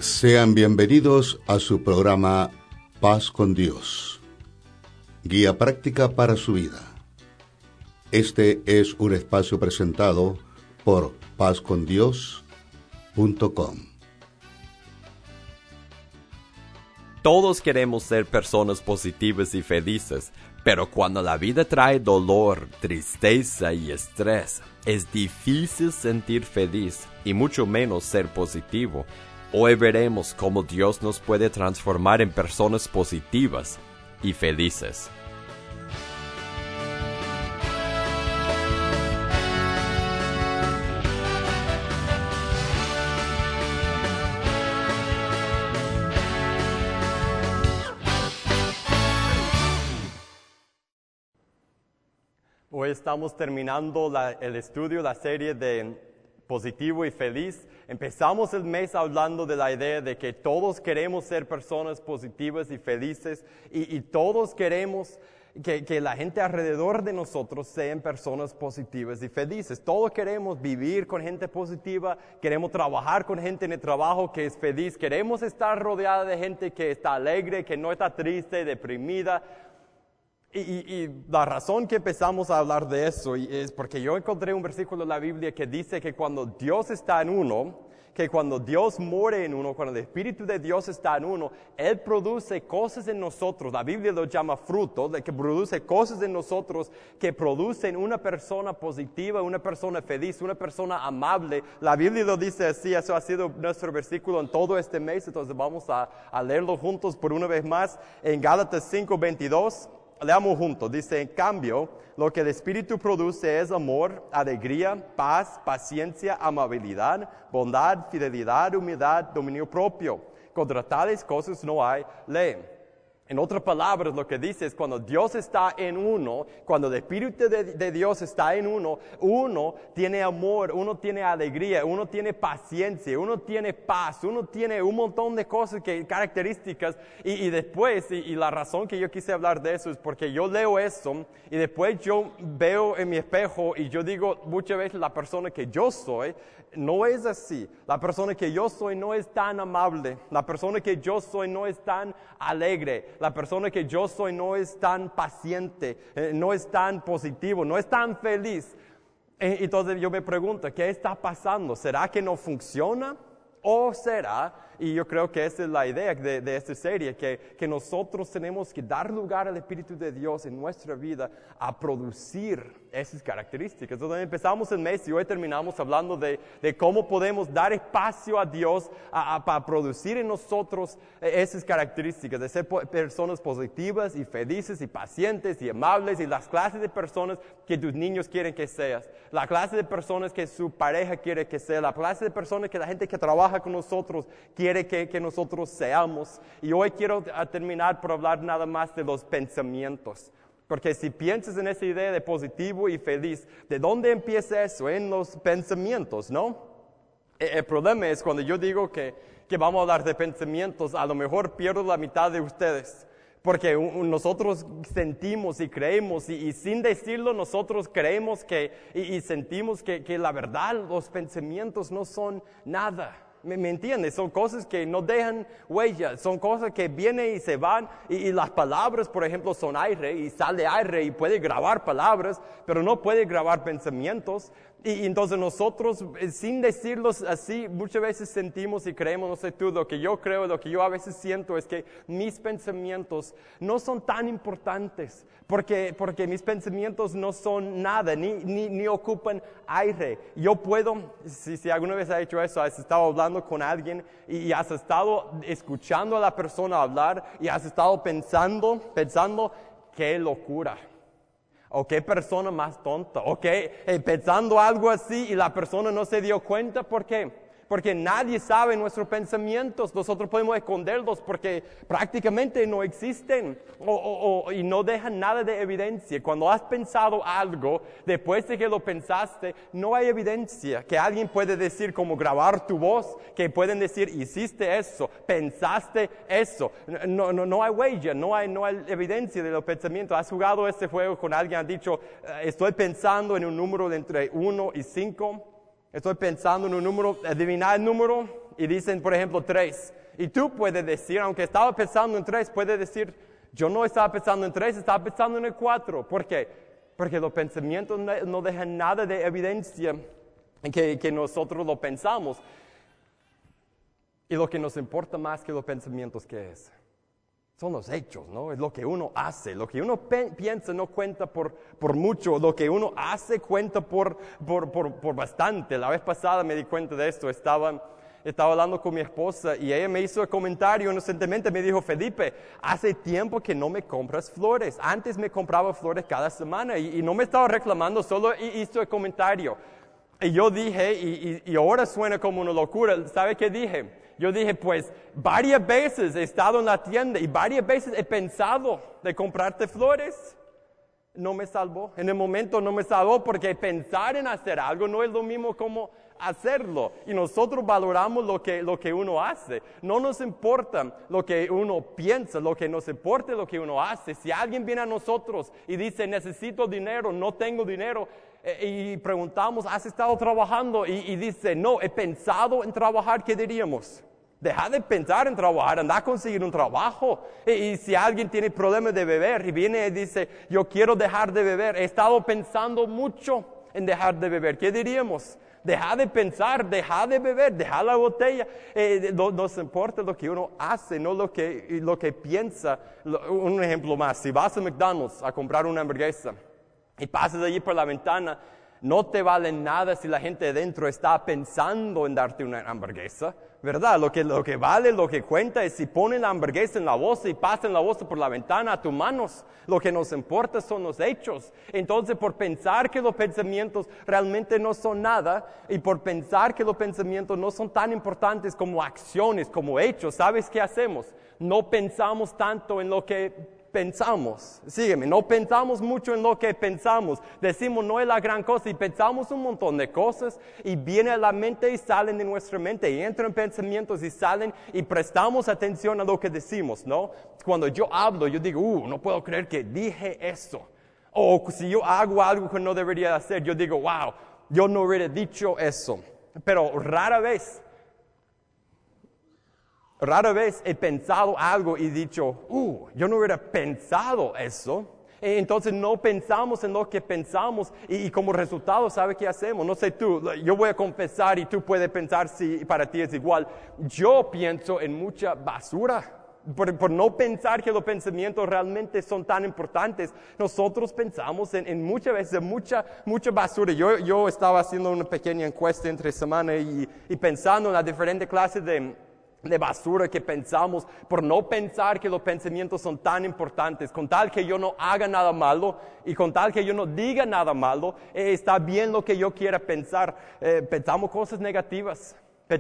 Sean bienvenidos a su programa Paz con Dios, guía práctica para su vida. Este es un espacio presentado por pazcondios.com. Todos queremos ser personas positivas y felices, pero cuando la vida trae dolor, tristeza y estrés, es difícil sentir feliz y mucho menos ser positivo. Hoy veremos cómo Dios nos puede transformar en personas positivas y felices. Hoy estamos terminando el estudio, la serie de Positivo y Feliz. Empezamos el mes hablando de la idea de que todos queremos ser personas positivas y felices y todos queremos que la gente alrededor de nosotros sean personas positivas y felices. Todos queremos vivir con gente positiva, queremos trabajar con gente en el trabajo que es feliz, queremos estar rodeada de gente que está alegre, que no está triste, deprimida. Y la razón que empezamos a hablar de eso es porque yo encontré un versículo en la Biblia que dice que cuando Dios está en uno, que cuando Dios mora en uno, cuando el Espíritu de Dios está en uno, Él produce cosas en nosotros, la Biblia lo llama fruto, de que produce cosas en nosotros que producen una persona positiva, una persona feliz, una persona amable. La Biblia lo dice así, eso ha sido nuestro versículo en todo este mes, entonces vamos a leerlo juntos por una vez más en Gálatas 5:22. Leamos juntos, dice, en cambio, lo que el Espíritu produce es amor, alegría, paz, paciencia, amabilidad, bondad, fidelidad, humildad, dominio propio. Contra tales cosas no hay ley. En otras palabras, lo que dice es cuando Dios está en uno, cuando el Espíritu de Dios está en uno, uno tiene amor, uno tiene alegría, uno tiene paciencia, uno tiene paz, uno tiene un montón de cosas, características. Y después, y la razón que yo quise hablar de eso es porque yo leo eso y después yo veo en mi espejo y yo digo muchas veces la persona que yo soy no es así. La persona que yo soy no es tan amable. La persona que yo soy no es tan alegre. La persona que yo soy no es tan paciente, no es tan positivo, no es tan feliz. Entonces yo me pregunto, ¿qué está pasando? ¿Será que no funciona? ¿O será, y yo creo que esa es la idea de esta serie, que nosotros tenemos que dar lugar al Espíritu de Dios en nuestra vida a producir esas características? Entonces empezamos el mes y hoy terminamos hablando de cómo podemos dar espacio a Dios para producir en nosotros esas características, de ser personas positivas y felices y pacientes y amables y las clases de personas que tus niños quieren que seas, la clase de personas que su pareja quiere que sea, la clase de personas que la gente que trabaja con nosotros quiere que nosotros seamos. Y hoy quiero terminar por hablar nada más de los pensamientos. Porque si piensas en esa idea de positivo y feliz, ¿de dónde empieza eso? En los pensamientos, ¿no? El problema es cuando yo digo que vamos a hablar de pensamientos, a lo mejor pierdo la mitad de ustedes. Porque nosotros sentimos y creemos y sin decirlo nosotros creemos y sentimos que la verdad los pensamientos no son nada. ¿Me entiendes? Son cosas que no dejan huellas, son cosas que vienen y se van y las palabras, por ejemplo, son aire y sale aire y puede grabar palabras, pero no puede grabar pensamientos. Y entonces nosotros, sin decirlos así, muchas veces sentimos y creemos, no sé tú, lo que yo creo, lo que yo a veces siento es que mis pensamientos no son tan importantes, porque mis pensamientos no son nada, ni ocupan aire. Yo puedo, si alguna vez has hecho eso, has estado hablando con alguien y has estado escuchando a la persona hablar y has estado pensando, qué locura. O qué persona más tonta, o pensando algo así y la persona no se dio cuenta. ¿Por qué? Porque nadie sabe nuestros pensamientos, nosotros podemos esconderlos porque prácticamente no existen y no dejan nada de evidencia. Cuando has pensado algo, después de que lo pensaste, no hay evidencia que alguien puede decir, como grabar tu voz, que pueden decir, hiciste eso, pensaste eso. No hay huella, no hay evidencia de los pensamientos. Has jugado este juego con alguien, has dicho, estoy pensando en un número de entre 1 y 5. Estoy pensando en un número, adivinar el número y dicen, por ejemplo, 3. Y tú puedes decir, aunque estaba pensando en 3, puedes decir, yo no estaba pensando en 3, estaba pensando en el 4. ¿Por qué? Porque los pensamientos no dejan nada de evidencia que nosotros lo pensamos. Y lo que nos importa más que los pensamientos, ¿qué es? Son los hechos, ¿no? Es lo que uno hace. Lo que uno piensa no cuenta por mucho. Lo que uno hace cuenta por bastante. La vez pasada me di cuenta de esto. Estaba hablando con mi esposa y ella me hizo el comentario inocentemente. Me dijo, Felipe, hace tiempo que no me compras flores. Antes me compraba flores cada semana y no me estaba reclamando, solo hizo el comentario. Y yo dije, y ahora suena como una locura, ¿sabe qué dije? Yo dije, pues, varias veces he estado en la tienda y varias veces he pensado de comprarte flores. No me salvó. En el momento no me salvó porque pensar en hacer algo no es lo mismo como hacerlo. Y nosotros valoramos lo que uno hace. No nos importa lo que uno piensa, lo que nos importa es lo que uno hace. Si alguien viene a nosotros y dice, necesito dinero, no tengo dinero, y preguntamos, ¿has estado trabajando? Y dice, no, he pensado en trabajar, ¿qué diríamos? Deja de pensar en trabajar, anda a conseguir un trabajo. Y si alguien tiene problemas de beber y viene y dice, yo quiero dejar de beber, he estado pensando mucho en dejar de beber, ¿qué diríamos? Deja de pensar, deja de beber, deja la botella. No nos importa lo que uno hace, no lo que piensa. Un ejemplo más, si vas a McDonald's a comprar una hamburguesa y pasas allí por la ventana, no te vale nada si la gente dentro está pensando en darte una hamburguesa, ¿verdad? Lo que vale, lo que cuenta es si ponen la hamburguesa en la bolsa y pasan la bolsa por la ventana a tus manos. Lo que nos importa son los hechos. Entonces, por pensar que los pensamientos realmente no son nada y por pensar que los pensamientos no son tan importantes como acciones, como hechos, ¿sabes qué hacemos? No pensamos tanto en lo que pensamos. Sígueme, no pensamos mucho en lo que pensamos. Decimos, no es la gran cosa y pensamos un montón de cosas y viene a la mente y salen de nuestra mente y entran pensamientos y salen y prestamos atención a lo que decimos, ¿no? Cuando yo hablo, yo digo, no puedo creer que dije eso. O si yo hago algo que no debería hacer, yo digo, wow, yo no hubiera dicho eso. Pero rara vez he pensado algo y dicho, yo no hubiera pensado eso. Entonces no pensamos en lo que pensamos y como resultado, ¿sabe qué hacemos? No sé tú, yo voy a confesar y tú puedes pensar si para ti es igual. Yo pienso en mucha basura. Por no pensar que los pensamientos realmente son tan importantes, nosotros pensamos en muchas veces mucha basura. Yo estaba haciendo una pequeña encuesta entre semana y pensando en las diferentes clases de basura que pensamos por no pensar que los pensamientos son tan importantes. Con tal que yo no haga nada malo y con tal que yo no diga nada malo, está bien lo que yo quiera pensar. Pensamos cosas negativas.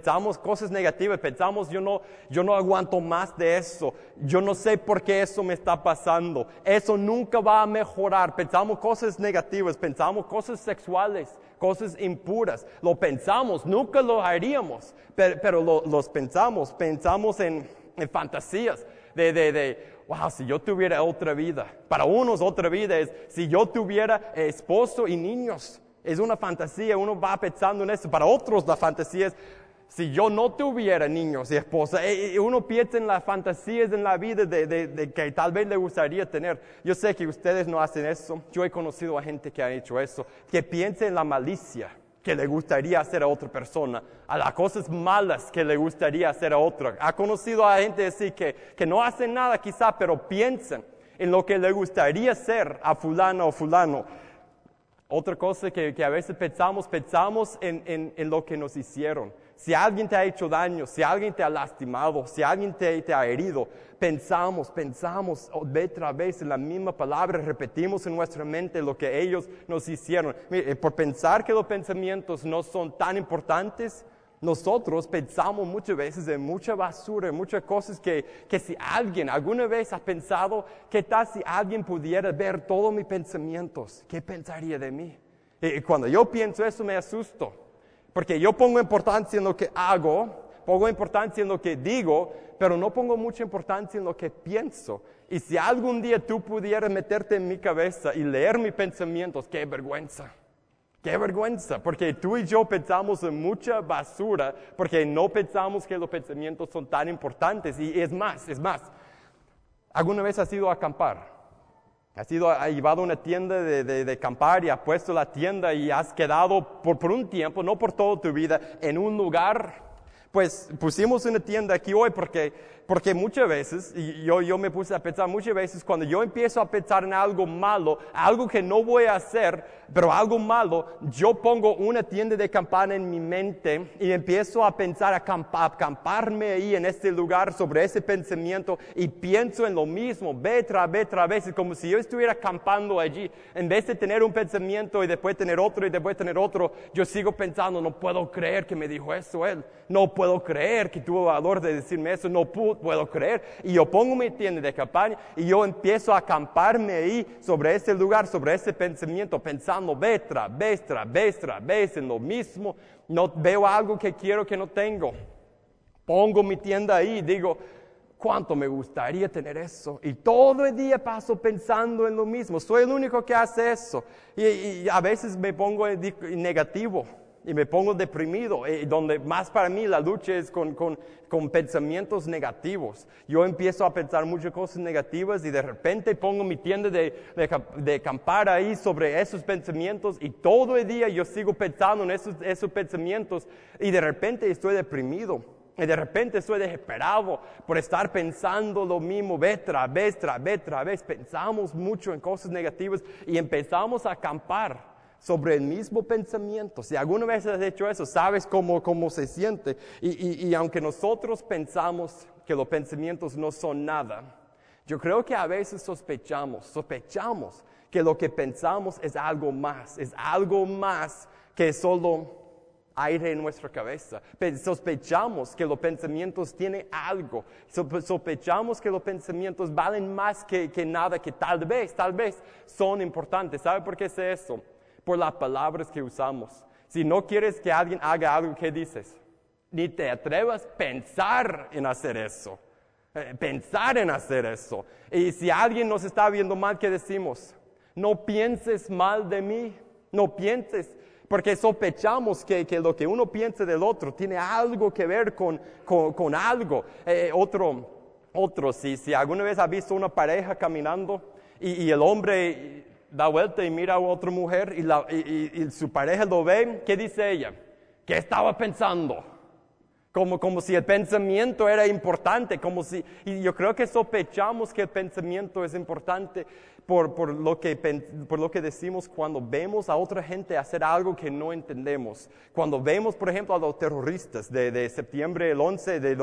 Pensamos, yo no aguanto más de eso, yo no sé por qué eso me está pasando, eso nunca va a mejorar. Pensamos cosas negativas, pensamos cosas sexuales, cosas impuras, lo pensamos, nunca lo haríamos, pero los pensamos en fantasías wow, si yo tuviera otra vida. Para unos otra vida es si yo tuviera esposo y niños, es una fantasía, uno va pensando en eso. Para otros la fantasía es si yo no tuviera niños y esposa. Uno piensa en las fantasías en la vida de que tal vez le gustaría tener. Yo sé que ustedes no hacen eso. Yo he conocido a gente que ha hecho eso, que piensa en la malicia que le gustaría hacer a otra persona, a las cosas malas que le gustaría hacer a otra. Ha conocido a gente así que no hacen nada quizá, pero piensan en lo que le gustaría hacer a fulano o fulano. Otra cosa que a veces pensamos en lo que nos hicieron. Si alguien te ha hecho daño, si alguien te ha lastimado, si alguien te ha herido, pensamos otra vez en la misma palabra, repetimos en nuestra mente lo que ellos nos hicieron. Mire, por pensar que los pensamientos no son tan importantes, nosotros pensamos muchas veces en mucha basura, en muchas cosas que si alguien alguna vez ha pensado, ¿qué tal si alguien pudiera ver todos mis pensamientos? ¿Qué pensaría de mí? Y cuando yo pienso eso me asusto, porque yo pongo importancia en lo que hago, pongo importancia en lo que digo, pero no pongo mucha importancia en lo que pienso. Y si algún día tú pudieras meterte en mi cabeza y leer mis pensamientos, qué vergüenza. ¡Qué vergüenza! Porque tú y yo pensamos en mucha basura porque no pensamos que los pensamientos son tan importantes. Y es más, ¿alguna vez has ido a acampar? Has llevado a una tienda de acampar y has puesto la tienda y has quedado por un tiempo, no por toda tu vida, en un lugar. Pues pusimos una tienda aquí hoy porque muchas veces, y yo me puse a pensar muchas veces, cuando yo empiezo a pensar en algo malo, algo que no voy a hacer, pero algo malo, yo pongo una tienda de campana en mi mente y empiezo a pensar, acamparme ahí en este lugar sobre ese pensamiento y pienso en lo mismo, vez tras vez, es como si yo estuviera acampando allí. En vez de tener un pensamiento y después tener otro y después tener otro, yo sigo pensando, no puedo creer que me dijo eso él, no puedo creer que tuvo valor de decirme eso, no puedo creer. Y yo pongo mi tienda de campaña y yo empiezo a acamparme ahí sobre ese lugar, sobre ese pensamiento, pensando vez tras vez en lo mismo. No veo algo que quiero que no tengo. Pongo mi tienda ahí y digo, ¿cuánto me gustaría tener eso? Y todo el día paso pensando en lo mismo. Soy el único que hace eso. Y a veces me pongo negativo. Y me pongo deprimido, donde más para mí la lucha es con pensamientos negativos. Yo empiezo a pensar muchas cosas negativas y de repente pongo mi tienda de acampar ahí sobre esos pensamientos y todo el día yo sigo pensando en esos pensamientos y de repente estoy deprimido. Y de repente estoy desesperado por estar pensando lo mismo vez tras vez. Pensamos mucho en cosas negativas y empezamos a acampar sobre el mismo pensamiento. Si alguna vez has hecho eso, sabes cómo se siente. Y aunque nosotros pensamos que los pensamientos no son nada, yo creo que a veces sospechamos que lo que pensamos es algo más que solo aire en nuestra cabeza. Sospechamos que los pensamientos tienen algo. Sospechamos que los pensamientos valen más que nada, que tal vez son importantes. ¿Sabe por qué sé eso? Por las palabras que usamos. Si no quieres que alguien haga algo, ¿qué dices? Ni te atrevas a pensar en hacer eso. Y si alguien nos está viendo mal, ¿qué decimos? No pienses mal de mí. No pienses. Porque sospechamos que lo que uno piensa del otro tiene algo que ver con algo. Si alguna vez has visto una pareja caminando y el hombre da vuelta y mira a otra mujer y su pareja lo ve, ¿qué dice ella? ¿Qué estaba pensando? Como si el pensamiento era importante, y yo creo que sospechamos que el pensamiento es importante por lo que decimos cuando vemos a otra gente hacer algo que no entendemos. Cuando vemos, por ejemplo, a los terroristas de septiembre el 11 de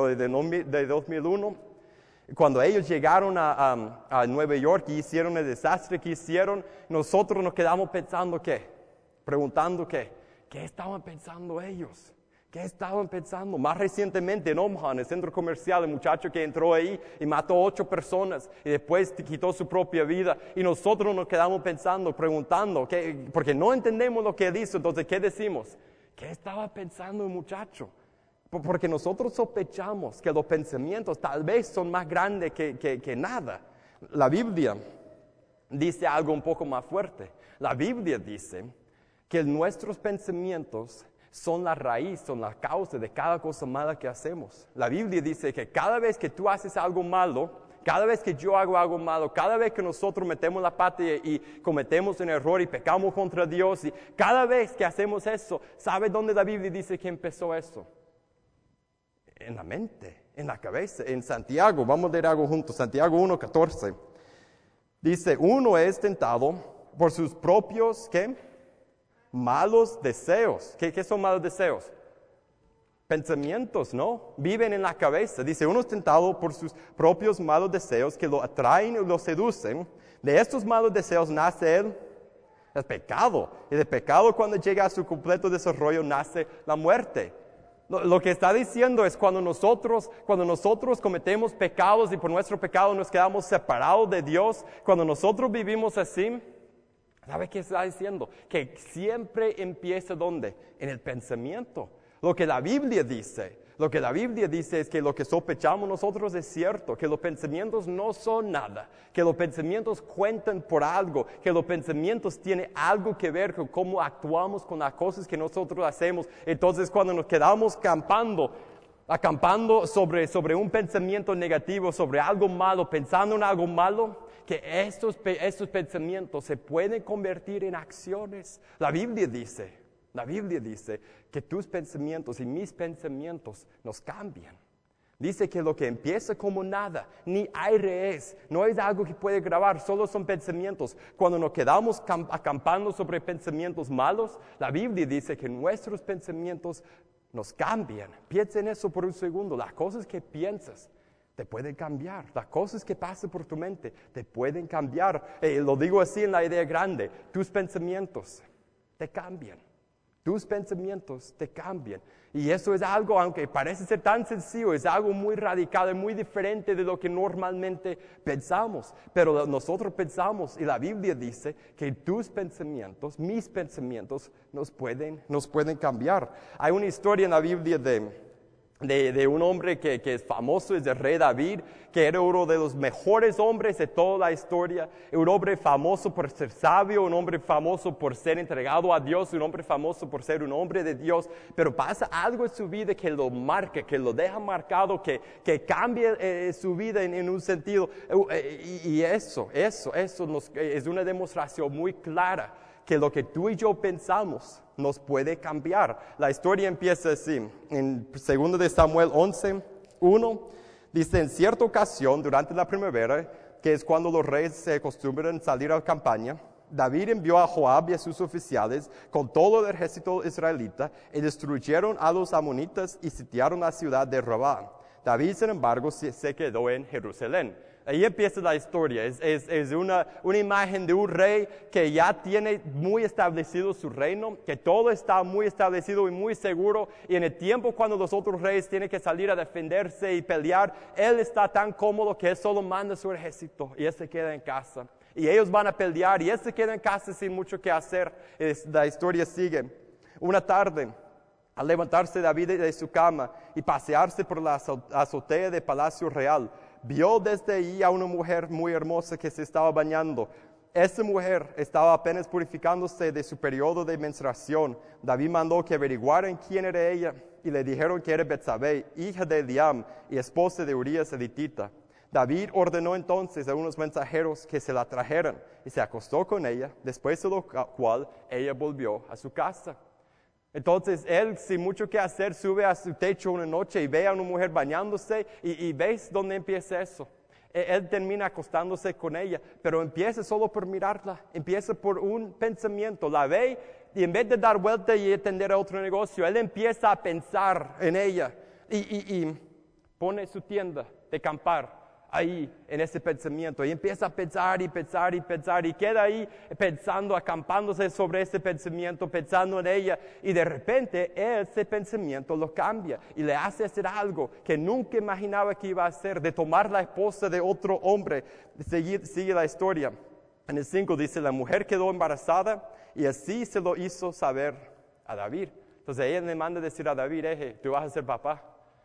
2001, cuando ellos llegaron a Nueva York y hicieron el desastre que hicieron, nosotros nos quedamos pensando preguntando qué estaban pensando ellos. ¿Qué estaban pensando? Más recientemente en Omaha, en el centro comercial, el muchacho que entró ahí y mató 8 personas y después quitó su propia vida. Y nosotros nos quedamos preguntando, porque no entendemos lo que él hizo. Entonces, ¿qué decimos? ¿Qué estaba pensando el muchacho? Porque nosotros sospechamos que los pensamientos tal vez son más grandes que nada. La Biblia dice algo un poco más fuerte. La Biblia dice que nuestros pensamientos son la raíz, son la causa de cada cosa mala que hacemos. La Biblia dice que cada vez que tú haces algo malo, cada vez que yo hago algo malo, cada vez que nosotros metemos la pata y cometemos un error y pecamos contra Dios, y cada vez que hacemos eso, ¿sabe dónde la Biblia dice que empezó eso? En la mente, en la cabeza, en Santiago. Vamos a leer algo juntos. Santiago 1:14. Dice, uno es tentado por sus propios, ¿qué? Malos deseos. ¿Qué son malos deseos? Pensamientos, ¿no? Viven en la cabeza. Dice, uno es tentado por sus propios malos deseos que lo atraen y lo seducen. De estos malos deseos nace el pecado. Y del pecado, cuando llega a su completo desarrollo, nace la muerte. Lo que está diciendo es cuando nosotros cometemos pecados y por nuestro pecado nos quedamos separados de Dios, cuando nosotros vivimos así, ¿sabe qué está diciendo? Que siempre empieza ¿dónde? En el pensamiento. Lo que la Biblia dice, Lo que la Biblia dice es que lo que sospechamos nosotros es cierto, que los pensamientos no son nada, que los pensamientos cuentan por algo, que los pensamientos tienen algo que ver con cómo actuamos con las cosas que nosotros hacemos. Entonces, cuando nos quedamos acampando sobre un pensamiento negativo, sobre algo malo, pensando en algo malo, que estos pensamientos se pueden convertir en acciones. La Biblia dice que tus pensamientos y mis pensamientos nos cambian. Dice que lo que empieza como nada, ni aire es, no es algo que puede grabar, solo son pensamientos. Cuando nos quedamos acampando sobre pensamientos malos, la Biblia dice que nuestros pensamientos nos cambian. Piensa en eso por un segundo. Las cosas que piensas te pueden cambiar. Las cosas que pasan por tu mente te pueden cambiar. Lo digo así en la idea grande. Tus pensamientos te cambian. Tus pensamientos te cambian. Y eso es algo, aunque parece ser tan sencillo, es algo muy radical y muy diferente de lo que normalmente pensamos. Pero nosotros pensamos, y la Biblia dice que tus pensamientos, mis pensamientos, nos pueden cambiar. Hay una historia en la Biblia de un hombre que es famoso, es el rey David, que era uno de los mejores hombres de toda la historia, un hombre famoso por ser sabio, un hombre famoso por ser entregado a Dios, un hombre famoso por ser un hombre de Dios, pero pasa algo en su vida que lo marca, que lo deja marcado, que cambia su vida en un sentido, y eso es una demostración muy clara que lo que tú y yo pensamos nos puede cambiar. La historia empieza así, en 2 de Samuel 11:1, dice: en cierta ocasión, durante la primavera, que es cuando los reyes se acostumbran a salir a la campaña, David envió a Joab y a sus oficiales con todo el ejército israelita y destruyeron a los amonitas y sitiaron la ciudad de Rabá. David, sin embargo, se quedó en Jerusalén. Ahí empieza la historia. Es una imagen de un rey que ya tiene muy establecido su reino, que todo está muy establecido y muy seguro. Y en el tiempo cuando los otros reyes tienen que salir a defenderse y pelear, él está tan cómodo que él solo manda su ejército y él se queda en casa. Y ellos van a pelear y él se queda en casa sin mucho que hacer. La historia sigue. Una tarde, al levantarse David de su cama y pasearse por la azotea del palacio real, vio desde ahí a una mujer muy hermosa que se estaba bañando. Esa mujer estaba apenas purificándose de su periodo de menstruación. David mandó que averiguaran quién era ella y le dijeron que era Betsabé, hija de Eliam y esposa de Urías elitita. David ordenó entonces a unos mensajeros que se la trajeran y se acostó con ella, después de lo cual ella volvió a su casa. Entonces él, sin mucho que hacer, sube a su techo una noche y ve a una mujer bañándose y ¿ves dónde empieza eso? Él termina acostándose con ella, pero empieza solo por mirarla, empieza por un pensamiento, la ve y en vez de dar vuelta y atender a otro negocio, él empieza a pensar en ella y pone su tienda de acampar ahí en ese pensamiento y empieza a pensar y queda ahí pensando, acampándose sobre ese pensamiento, pensando en ella, y de repente ese pensamiento lo cambia y le hace hacer algo que nunca imaginaba que iba a hacer, de tomar la esposa de otro hombre. Sigue la historia. En el 5 dice: la mujer quedó embarazada y así se lo hizo saber a David. Entonces ella le manda decir a David: tú vas a ser papá.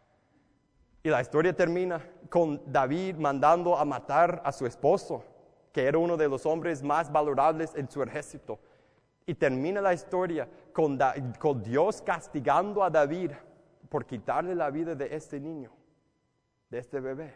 Y la historia termina con David mandando a matar a su esposo, que era uno de los hombres más valorables en su ejército. Y termina la historia con Dios castigando a David por quitarle la vida de este niño, de este bebé.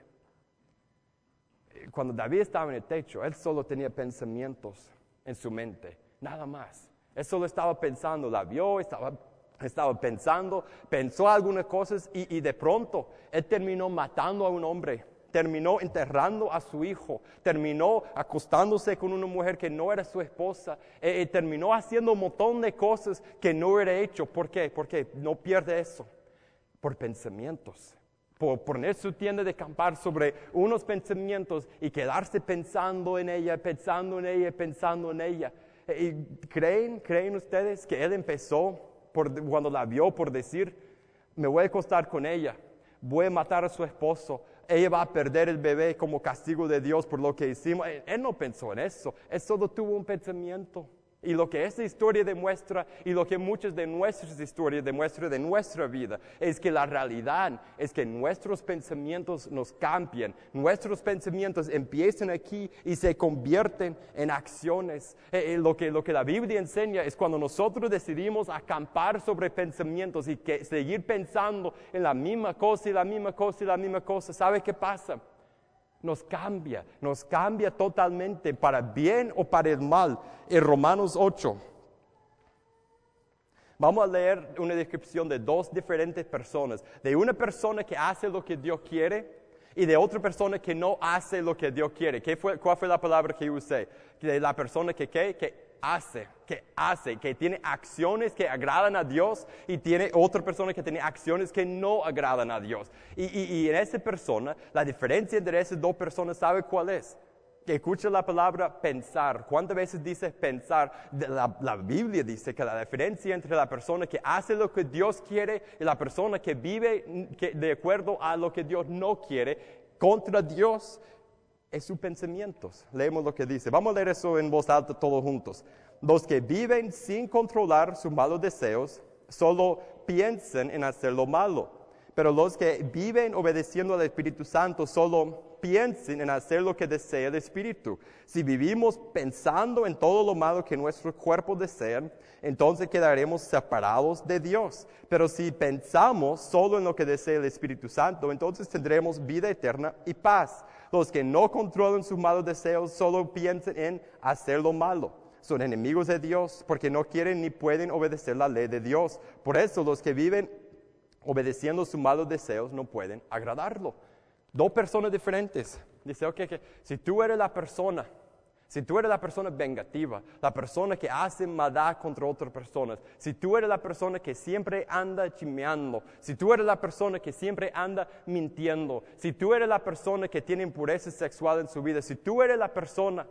Cuando David estaba en el techo, él solo tenía pensamientos en su mente, nada más. Él solo estaba pensando, la vio, estaba pensó algunas cosas y de pronto él terminó matando a un hombre, terminó enterrando a su hijo, terminó acostándose con una mujer que no era su esposa, terminó haciendo un montón de cosas que no hubiera hecho. ¿Por qué? Porque no pierde eso, por pensamientos. Por poner su tienda de acampar sobre unos pensamientos y quedarse pensando en ella. ¿Creen ustedes que él empezó cuando la vio por decir: me voy a acostar con ella, voy a matar a su esposo, ella va a perder el bebé como castigo de Dios por lo que hicimos? Él no pensó en eso, él solo tuvo un pensamiento. Y lo que esta historia demuestra, y lo que muchas de nuestras historias demuestran de nuestra vida, es que la realidad es que nuestros pensamientos nos cambian. Nuestros pensamientos empiezan aquí y se convierten en acciones. Lo que la Biblia enseña es cuando nosotros decidimos acampar sobre pensamientos y seguir pensando en la misma cosa y la misma cosa y la misma cosa, ¿sabe qué pasa? Nos cambia totalmente para bien o para el mal. En Romanos 8, vamos a leer una descripción de dos diferentes personas. De una persona que hace lo que Dios quiere y de otra persona que no hace lo que Dios quiere. ¿Cuál fue la palabra que usé? De la persona que hace, que tiene acciones que agradan a Dios y tiene otra persona que tiene acciones que no agradan a Dios. Y en esa persona, la diferencia entre esas dos personas, ¿sabe cuál es? Que escucha la palabra pensar. ¿Cuántas veces dice pensar? La Biblia dice que la diferencia entre la persona que hace lo que Dios quiere y la persona que vive de acuerdo a lo que Dios no quiere, contra Dios, es sus pensamientos. Leemos lo que dice. Vamos a leer eso en voz alta todos juntos. Los que viven sin controlar sus malos deseos solo piensan en hacer lo malo. Pero los que viven obedeciendo al Espíritu Santo solo piensan en hacer lo que desea el Espíritu. Si vivimos pensando en todo lo malo que nuestros cuerpos desean, entonces quedaremos separados de Dios. Pero si pensamos solo en lo que desea el Espíritu Santo, entonces tendremos vida eterna y paz. Los que no controlan sus malos deseos solo piensan en hacer lo malo. Son enemigos de Dios porque no quieren ni pueden obedecer la ley de Dios. Por eso los que viven obedeciendo sus malos deseos no pueden agradarlo. Dos personas diferentes. Dice, si tú eres la persona vengativa, la persona que hace maldad contra otras personas, si tú eres la persona que siempre anda chismeando, si tú eres la persona que siempre anda mintiendo, si tú eres la persona que tiene impureza sexual en su vida, si tú eres la persona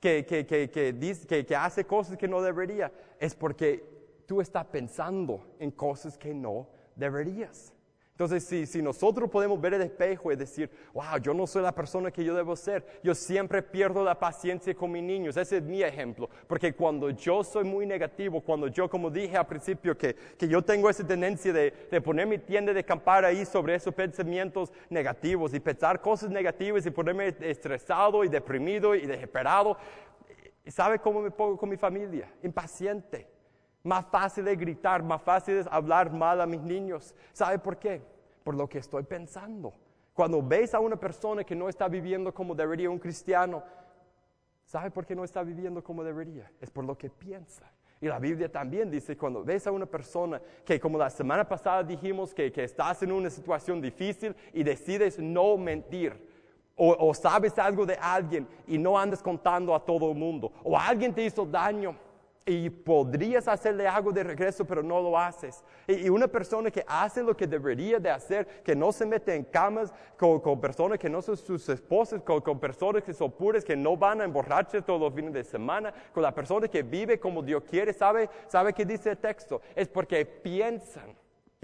que hace cosas que no debería, es porque tú estás pensando en cosas que no deberías. Entonces, si nosotros podemos ver el espejo y decir, wow, yo no soy la persona que yo debo ser, yo siempre pierdo la paciencia con mis niños, ese es mi ejemplo, porque cuando yo soy muy negativo, cuando yo, como dije al principio, que yo tengo esa tendencia de poner mi tienda de acampar ahí sobre esos pensamientos negativos y pensar cosas negativas y ponerme estresado y deprimido y desesperado, ¿sabe cómo me pongo con mi familia? Impaciente. Más fácil es gritar, más fácil es hablar mal a mis niños. ¿Sabe por qué? Por lo que estoy pensando. Cuando ves a una persona que no está viviendo como debería un cristiano, ¿sabe por qué no está viviendo como debería? Es por lo que piensa. Y la Biblia también dice, cuando ves a una persona que, como la semana pasada dijimos, que estás en una situación difícil y decides no mentir, o sabes algo de alguien y no andas contando a todo el mundo, o alguien te hizo daño, y podrías hacerle algo de regreso, pero no lo haces. Y una persona que hace lo que debería de hacer, que no se mete en camas con personas que no son sus esposas, con personas que son puras, que no van a emborracharse todos los fines de semana, con la persona que vive como Dios quiere. ¿Sabe qué dice el texto? Es porque piensan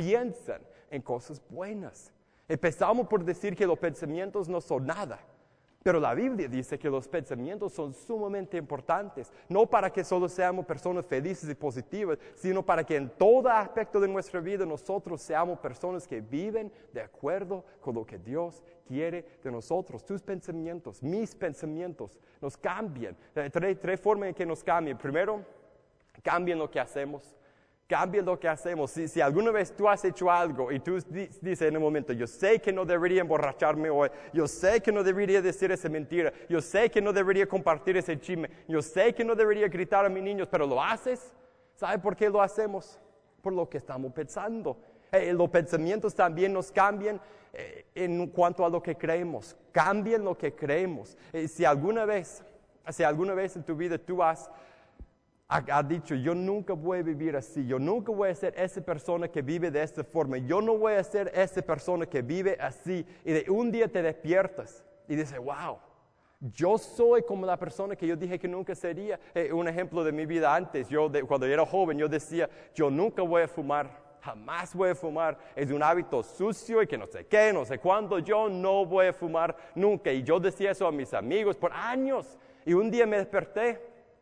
en cosas buenas. Empezamos por decir que los pensamientos no son nada. Pero la Biblia dice que los pensamientos son sumamente importantes, no para que solo seamos personas felices y positivas, sino para que en todo aspecto de nuestra vida nosotros seamos personas que viven de acuerdo con lo que Dios quiere de nosotros. Tus pensamientos, mis pensamientos, nos cambian. Tres formas en que nos cambian. Primero, cambian lo que hacemos. Cambia lo que hacemos. Si alguna vez tú has hecho algo y tú dices en un momento, yo sé que no debería emborracharme hoy, yo sé que no debería decir esa mentira, yo sé que no debería compartir ese chisme, yo sé que no debería gritar a mis niños, pero lo haces. ¿Sabe por qué lo hacemos? Por lo que estamos pensando. Los pensamientos también nos cambian en cuanto a lo que creemos. Cambian lo que creemos. Si alguna vez en tu vida tú has dicho, yo nunca voy a vivir así, yo nunca voy a ser esa persona que vive de esta forma, yo no voy a ser esa persona que vive así, y de un día te despiertas y dices, wow, yo soy como la persona que yo dije que nunca sería. Un ejemplo de mi vida antes, cuando yo era joven, yo decía, yo nunca voy a fumar, jamás voy a fumar, es un hábito sucio y que no sé qué, no sé cuándo, yo no voy a fumar nunca. Y yo decía eso a mis amigos por años, y un día me desperté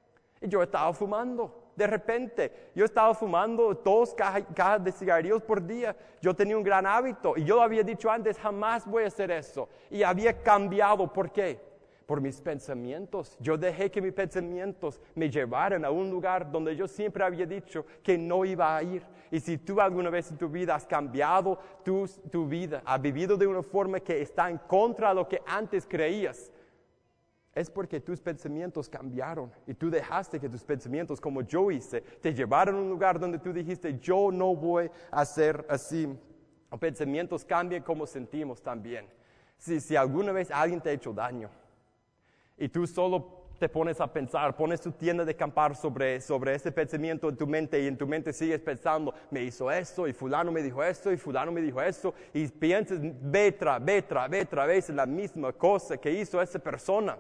y yo estaba fumando. De repente, yo estaba fumando 2 cajas de cigarrillos por día. Yo tenía un gran hábito y yo había dicho antes, jamás voy a hacer eso. Y había cambiado. ¿Por qué? Por mis pensamientos. Yo dejé que mis pensamientos me llevaran a un lugar donde yo siempre había dicho que no iba a ir. Y si tú alguna vez en tu vida has cambiado tu vida, has vivido de una forma que está en contra de lo que antes creías, es porque tus pensamientos cambiaron y tú dejaste que tus pensamientos, como yo hice, te llevaron a un lugar donde tú dijiste, yo no voy a ser así. Los pensamientos cambian como sentimos también. Si alguna vez alguien te ha hecho daño y tú solo te pones a pensar, pones tu tienda de acampar sobre ese pensamiento en tu mente y en tu mente sigues pensando, me hizo esto y fulano me dijo esto y fulano me dijo esto y piensas otra vez en la misma cosa que hizo esa persona.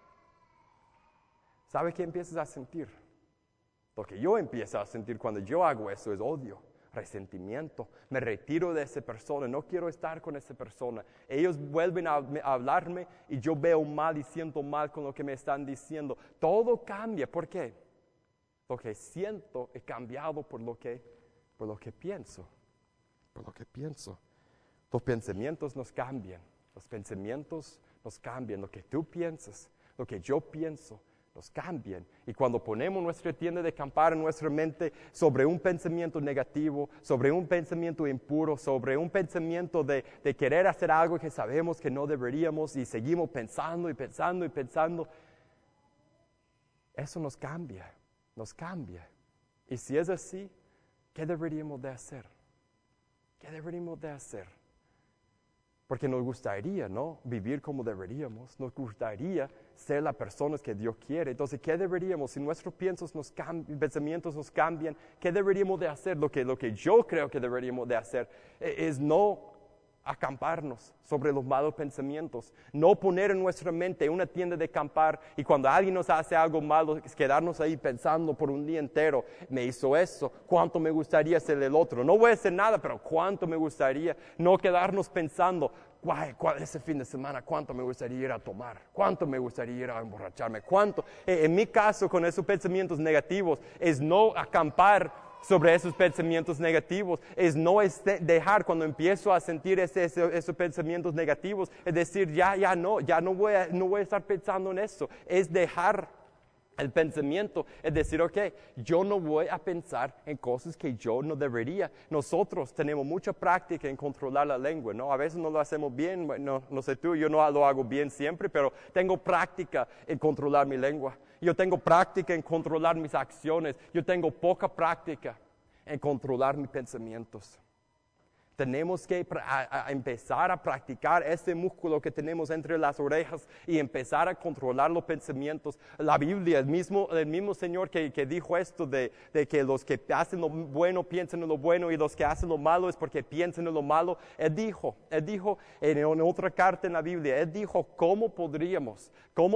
¿Sabe qué empiezas a sentir? Lo que yo empiezo a sentir cuando yo hago eso es odio, resentimiento. Me retiro de esa persona, no quiero estar con esa persona. Ellos vuelven a hablarme y yo veo mal y siento mal con lo que me están diciendo. Todo cambia. ¿Por qué? Lo que siento es cambiado por lo que pienso. Por lo que pienso. Los pensamientos nos cambian. Los pensamientos nos cambian. Lo que tú piensas, lo que yo pienso, nos cambian. Y cuando ponemos nuestra tienda de acampar en nuestra mente sobre un pensamiento negativo, sobre un pensamiento impuro, sobre un pensamiento de querer hacer algo que sabemos que no deberíamos y seguimos pensando y pensando y pensando, eso nos cambia. Y si es así, ¿qué deberíamos de hacer? ¿Qué deberíamos de hacer? Porque nos gustaría, ¿no?, vivir como deberíamos. Nos gustaría ser las personas que Dios quiere. Entonces, ¿qué deberíamos? Si nuestros pensamientos nos cambian, ¿qué deberíamos de hacer? Lo que yo creo que deberíamos de hacer es no acamparnos sobre los malos pensamientos. No poner en nuestra mente una tienda de acampar y cuando alguien nos hace algo malo, es quedarnos ahí pensando por un día entero. Me hizo eso, ¿cuánto me gustaría ser el otro? No voy a hacer nada, pero ¿cuánto me gustaría? No quedarnos pensando, ese fin de semana, ¿cuánto me gustaría ir a tomar? ¿Cuánto me gustaría ir a emborracharme? ¿Cuánto? En mi caso, con esos pensamientos negativos, es no acampar sobre esos pensamientos negativos, es no dejar cuando empiezo a sentir esos pensamientos negativos, es decir, ya no voy a estar pensando en eso, es dejar el pensamiento, es decir, ok, yo no voy a pensar en cosas que yo no debería. Nosotros tenemos mucha práctica en controlar la lengua, ¿no? A veces no lo hacemos bien, no sé tú, yo no lo hago bien siempre, pero tengo práctica en controlar mi lengua. Yo tengo práctica en controlar mis acciones. Yo tengo poca práctica en controlar mis pensamientos. Tenemos que empezar a practicar ese músculo que tenemos entre las orejas y empezar a controlar los pensamientos. La Biblia, el mismo Señor que dijo esto de que los que hacen lo bueno piensan en lo bueno y los que hacen lo malo es porque piensan en lo malo. Él dijo en otra carta en la Biblia, Él dijo, ¿cómo podríamos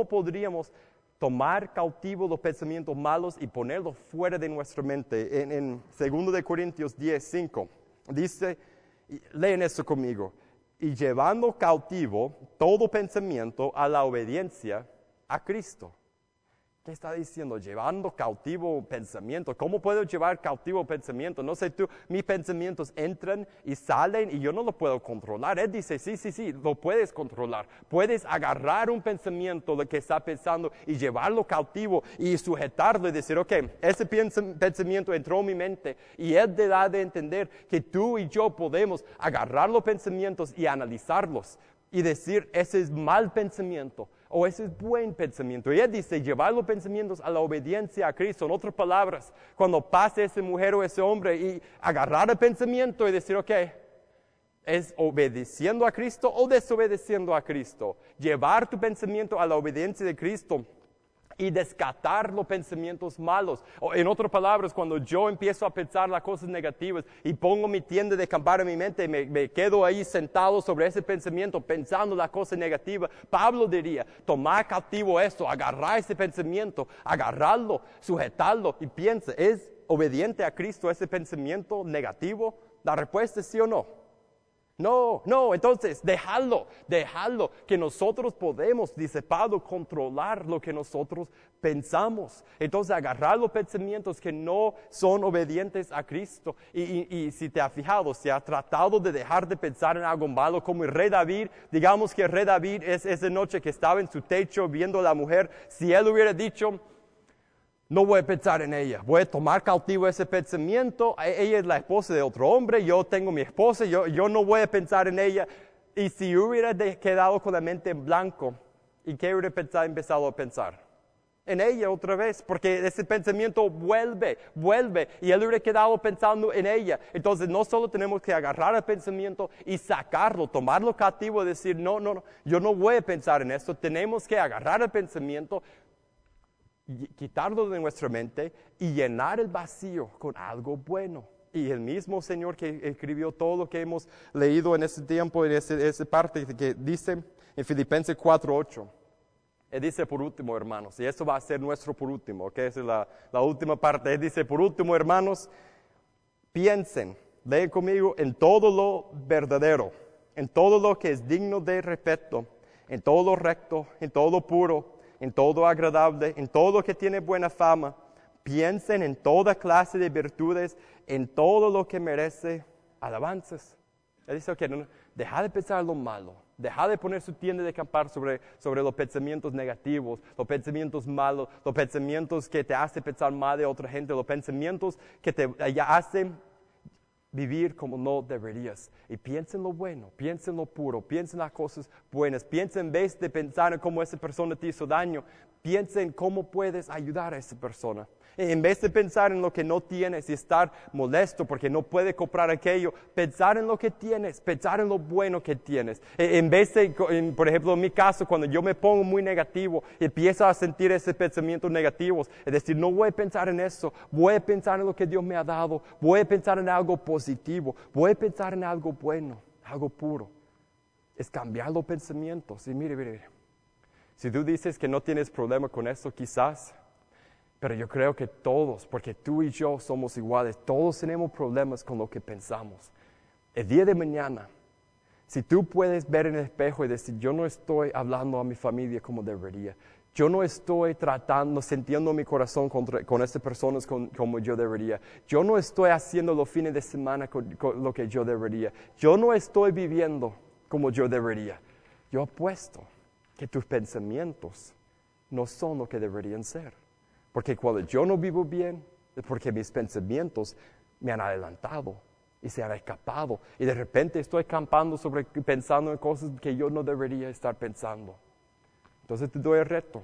tomar cautivo los pensamientos malos y ponerlos fuera de nuestra mente? En 2 Corintios 10:5 dice, leen eso conmigo, y llevando cautivo todo pensamiento a la obediencia a Cristo. ¿Qué está diciendo? Llevando cautivo pensamiento. ¿Cómo puedo llevar cautivo pensamiento? No sé tú, mis pensamientos entran y salen y yo no lo puedo controlar. Él dice, sí, lo puedes controlar. Puedes agarrar un pensamiento, lo que está pensando, y llevarlo cautivo y sujetarlo y decir, ok, ese pensamiento entró en mi mente. Y Él te da de entender que tú y yo podemos agarrar los pensamientos y analizarlos y decir, ese es mal pensamiento o ese es buen pensamiento. Y Él dice, llevar los pensamientos a la obediencia a Cristo. En otras palabras, cuando pase esa mujer o ese hombre y agarrar el pensamiento y decir, ok, ¿es obedeciendo a Cristo o desobedeciendo a Cristo? Llevar tu pensamiento a la obediencia de Cristo y descartar los pensamientos malos. O, en otras palabras, cuando yo empiezo a pensar las cosas negativas y pongo mi tienda de acampar en mi mente y me quedo ahí sentado sobre ese pensamiento pensando la cosa negativa, Pablo diría, tomar cautivo esto, agarrar ese pensamiento, agarrarlo, sujetarlo y piensa, ¿es obediente a Cristo ese pensamiento negativo? La respuesta es sí o no. No, entonces déjalo, que nosotros podemos, dice Pablo, controlar lo que nosotros pensamos. Entonces agarrar los pensamientos que no son obedientes a Cristo. Y si te has fijado, si has tratado de dejar de pensar en algo malo, como el rey David, digamos que el rey David esa noche que estaba en su techo viendo a la mujer, si él hubiera dicho, no voy a pensar en ella, voy a tomar cautivo ese pensamiento, ella es la esposa de otro hombre, yo tengo mi esposa, yo no voy a pensar en ella. Y si hubiera quedado con la mente en blanco, ¿y qué hubiera empezado a pensar? En ella otra vez, porque ese pensamiento vuelve, y él hubiera quedado pensando en ella. Entonces no solo tenemos que agarrar el pensamiento y sacarlo, tomarlo cautivo y decir, no, yo no voy a pensar en esto, tenemos que agarrar el pensamiento, quitarlo de nuestra mente y llenar el vacío con algo bueno. Y el mismo Señor que escribió todo lo que hemos leído en ese tiempo, en esa parte que dice en Filipenses 4:8. Él dice por último, hermanos, y eso va a ser nuestro por último, que es la última parte. Él dice por último, hermanos, piensen, leen conmigo, en todo lo verdadero, en todo lo que es digno de respeto, en todo lo recto, en todo lo puro, en todo agradable, en todo lo que tiene buena fama. Piensen en toda clase de virtudes, en todo lo que merece alabanzas. Él dice, deja de pensar lo malo, deja de poner su tienda de acampar sobre los pensamientos negativos, los pensamientos malos, los pensamientos que te hacen pensar mal de otra gente, los pensamientos que te hacen vivir como no deberías. Y piensa en lo bueno, piensa en lo puro, piensa en las cosas buenas, piensa en vez de pensar en cómo esa persona te hizo daño, piensa en cómo puedes ayudar a esa persona. En vez de pensar en lo que no tienes y estar molesto porque no puede comprar aquello, pensar en lo que tienes, pensar en lo bueno que tienes. En vez de, por ejemplo, en mi caso, cuando yo me pongo muy negativo, empiezo a sentir esos pensamientos negativos. Es decir, no voy a pensar en eso, voy a pensar en lo que Dios me ha dado, voy a pensar en algo positivo, voy a pensar en algo bueno, algo puro. Es cambiar los pensamientos. Y mire. Si tú dices que no tienes problema con eso, quizás, pero yo creo que todos, porque tú y yo somos iguales, todos tenemos problemas con lo que pensamos. El día de mañana, si tú puedes ver en el espejo y decir, yo no estoy hablando a mi familia como debería, yo no estoy sintiendo mi corazón con estas personas como yo debería, yo no estoy haciendo los fines de semana con lo que yo debería, yo no estoy viviendo como yo debería, yo apuesto que tus pensamientos no son lo que deberían ser. Porque cuando yo no vivo bien, es porque mis pensamientos me han adelantado y se han escapado. Y de repente estoy pensando en cosas que yo no debería estar pensando. Entonces te doy el reto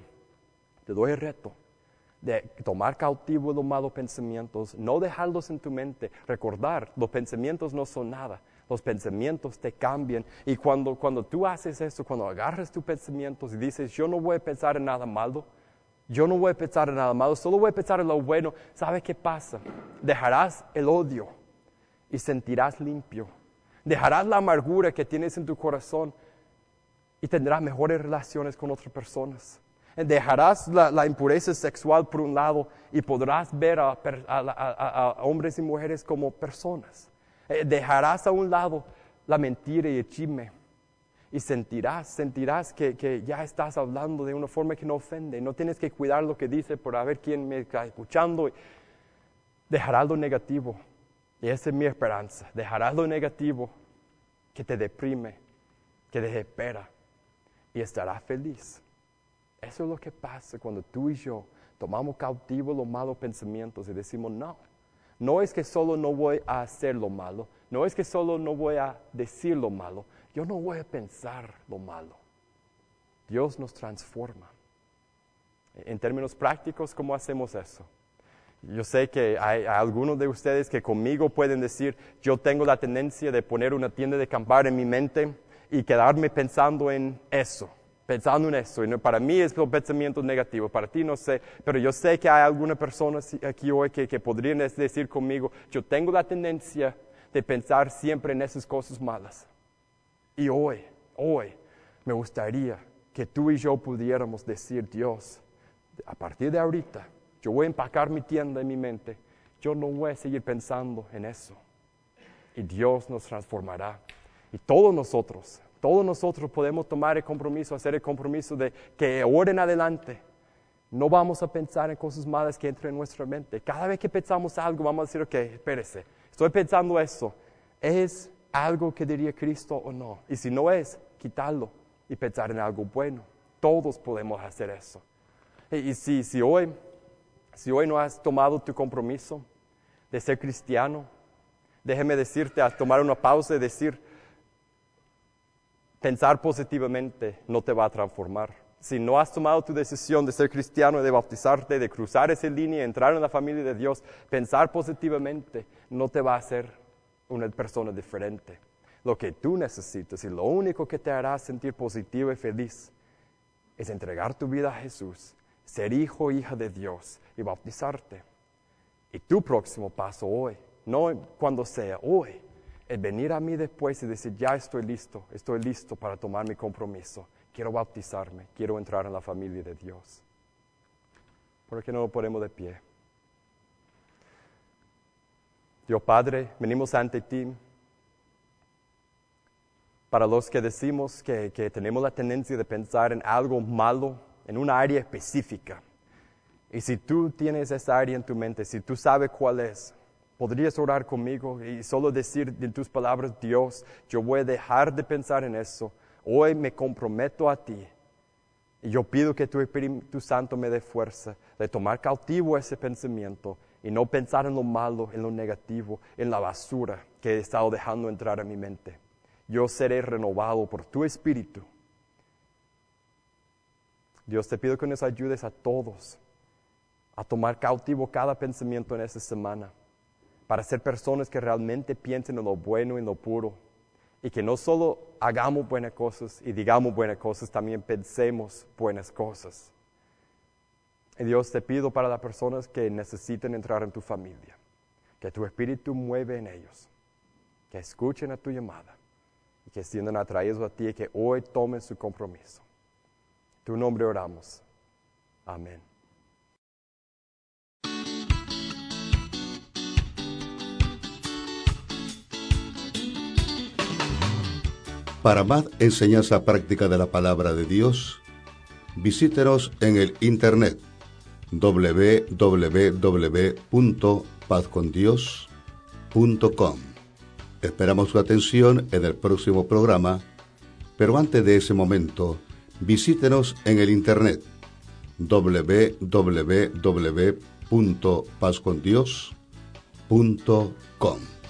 de tomar cautivo los malos pensamientos, no dejarlos en tu mente. Recordar, los pensamientos no son nada. Los pensamientos te cambian. Y cuando tú haces eso, cuando agarras tus pensamientos y dices, yo no voy a pensar en nada malo, yo no voy a pensar en nada malo, solo voy a pensar en lo bueno. ¿Sabes qué pasa? Dejarás el odio y sentirás limpio. Dejarás la amargura que tienes en tu corazón y tendrás mejores relaciones con otras personas. Dejarás la impureza sexual por un lado y podrás ver a hombres y mujeres como personas. Dejarás a un lado la mentira y el chisme. Y sentirás que ya estás hablando de una forma que no ofende. No tienes que cuidar lo que dice por a ver quién me está escuchando. Dejarás lo negativo. Y esa es mi esperanza. Dejarás lo negativo que te deprime, que te desespera. Y estarás feliz. Eso es lo que pasa cuando tú y yo tomamos cautivo los malos pensamientos y decimos no. No es que solo no voy a hacer lo malo. No es que solo no voy a decir lo malo. Yo no voy a pensar lo malo. Dios nos transforma. En términos prácticos, ¿cómo hacemos eso? Yo sé que hay algunos de ustedes que conmigo pueden decir, yo tengo la tendencia de poner una tienda de acampar en mi mente y quedarme pensando en eso. Y no, para mí es un pensamiento negativo, para ti no sé, pero yo sé que hay algunas personas aquí hoy que podrían decir conmigo, yo tengo la tendencia de pensar siempre en esas cosas malas. Y hoy, me gustaría que tú y yo pudiéramos decir, Dios, a partir de ahorita, yo voy a empacar mi tienda en mi mente, yo no voy a seguir pensando en eso. Y Dios nos transformará. Y todos nosotros podemos tomar el compromiso, hacer el compromiso de que ahora en adelante no vamos a pensar en cosas malas que entren en nuestra mente. Cada vez que pensamos algo, vamos a decir, ok, espérese, estoy pensando eso. ¿Es algo que diría Cristo o no? Y si no es, quitarlo y pensar en algo bueno. Todos podemos hacer eso. Y si hoy no has tomado tu compromiso de ser cristiano, déjeme decirte, a tomar una pausa y decir, pensar positivamente no te va a transformar. Si no has tomado tu decisión de ser cristiano, de bautizarte, de cruzar esa línea, entrar en la familia de Dios, pensar positivamente no te va a hacer una persona diferente. Lo que tú necesitas y lo único que te hará sentir positivo y feliz es entregar tu vida a Jesús, ser hijo o hija de Dios y bautizarte. Y tu próximo paso hoy, no cuando sea, hoy, es venir a mí después y decir, ya estoy listo para tomar mi compromiso. Quiero bautizarme, quiero entrar en la familia de Dios. ¿Por qué no nos ponemos de pie? Dios Padre, venimos ante ti. Para los que decimos que tenemos la tendencia de pensar en algo malo, en una área específica. Y si tú tienes esa área en tu mente, si tú sabes cuál es, podrías orar conmigo y solo decir en tus palabras, Dios, yo voy a dejar de pensar en eso. Hoy me comprometo a ti. Y yo pido que tu Espíritu Santo me dé fuerza de tomar cautivo ese pensamiento y no pensar en lo malo, en lo negativo, en la basura que he estado dejando entrar a mi mente. Yo seré renovado por tu Espíritu. Dios, te pido que nos ayudes a todos a tomar cautivo cada pensamiento en esta semana para ser personas que realmente piensen en lo bueno y en lo puro y que no solo hagamos buenas cosas y digamos buenas cosas, también pensemos buenas cosas. Y Dios, te pido para las personas que necesiten entrar en tu familia, que tu Espíritu mueve en ellos, que escuchen a tu llamada y que sientan atraídos a ti y que hoy tomen su compromiso. En tu nombre oramos. Amén. Para más enseñanza práctica de la palabra de Dios, visítenos en el internet www.pazcondios.com. Esperamos su atención en el próximo programa, pero antes de ese momento, visítenos en el internet www.pazcondios.com.